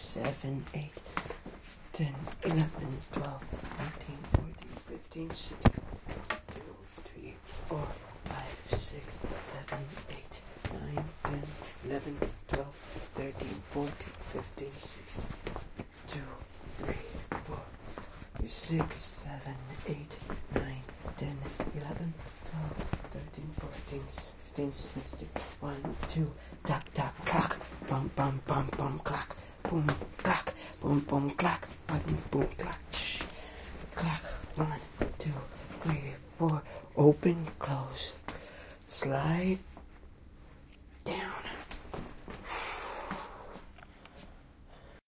7, 8, 10, 11, 12, 13, 14, 15, 16, 2, 3, 4, 5, 6, 7, 8, 9, 10, 11, 12, 13, 14, 15, 16, 2, 3, 4, 6, 7, 8, 9, 10, 11, 12, 13, 14, 15, 16, 1, 2, tack, tack, clack, bum, bum, bum, bum, clack, boom, clack, boom, boom, clack, button, boom, clack, shh, clack, 1, 2, 3, 4, open, close, slide,